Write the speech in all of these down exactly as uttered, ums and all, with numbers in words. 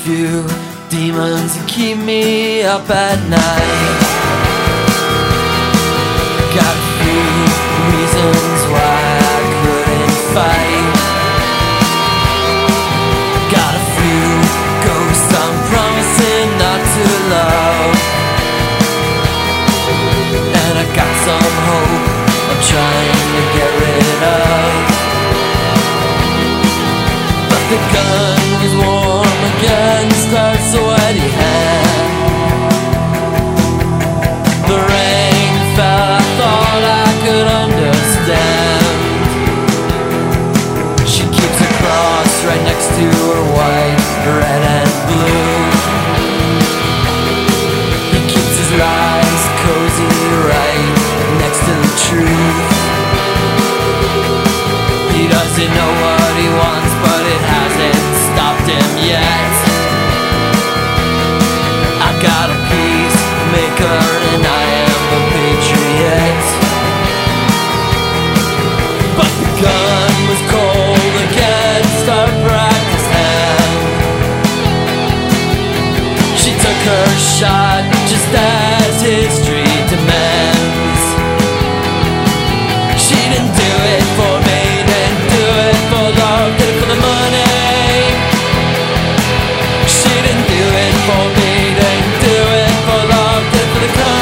few demons that keep me up at night. Got a few reasons why I couldn't fight. Got a few ghosts I'm promising not to love. And I got some hope I'm trying to get rid of. But the gun was warm against her sweaty hand. The rain fell, I thought I could understand. She keeps a cross right next to her white, red and blue. He keeps his lies cozy right next to the truth. He doesn't know what he wants, but it hasn't stopped him yet. I got a peacemaker and I am a patriot. But the gun was cold against her practiced hand. She took her shot just as history demands. She didn't do it for me, didn't do it for love, did it for the money. She didn't do it for me, didn't do it for love, did it for the country.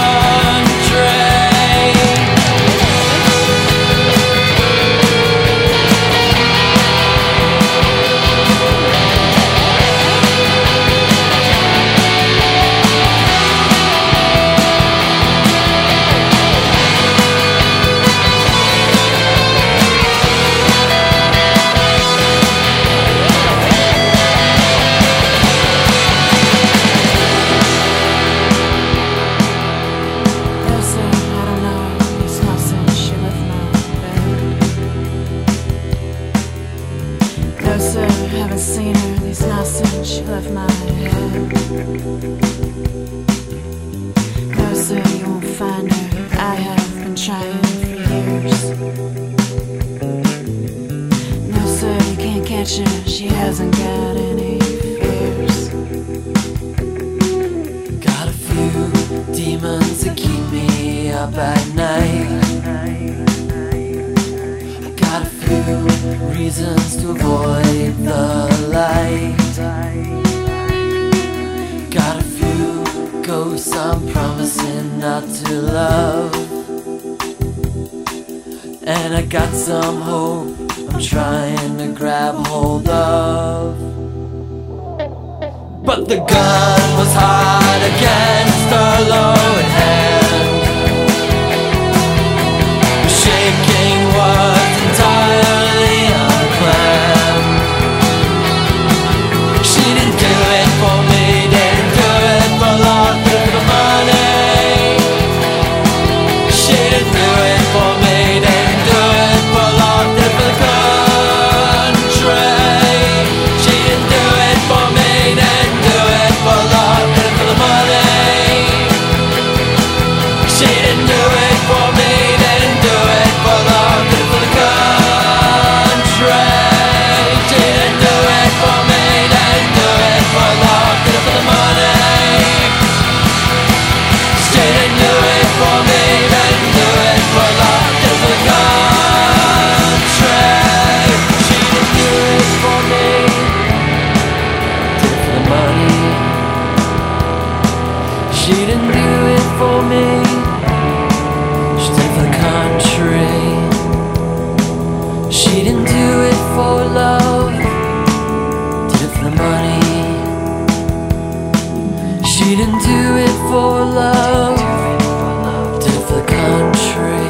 Haven't seen her these nights since she left my head. No sir, you won't find her, I have been trying for years. No sir, you can't catch her, she hasn't got any fears. Got a few demons that keep me up at night. Got a few reasons to avoid the light. Got a few ghosts I'm promising not to love. And I got some hope I'm trying to grab hold of. But the gun was hot against her lowered hand. The shaking was entirely unplanned. She didn't do it for me, didn't do it for love, did it for the money. She didn't do it for me, didn't do it for love, did it for the country. She didn't do it for me, didn't do it for love, did it for the money. She didn't do it for me, didn't do it for love, did it for the country. She didn't do it for me, didn't do it for love, did it for the money. She didn't do it for me, didn't do it for love, did it for the country. She didn't do it for me, did it for the money. She didn't do it for me, she did it for the country. She didn't do it for love, did it for the money. She didn't do it for love, did it for the country.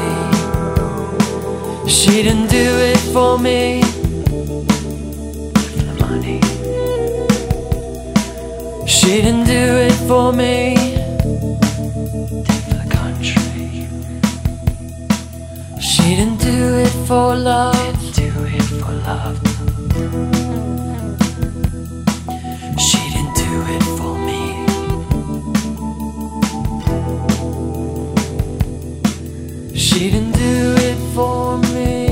She didn't do it for me, did it for the money. She didn't do it for me, did it for the country. She didn't do it for love, do it for love. She didn't do it for me. She didn't do it for me.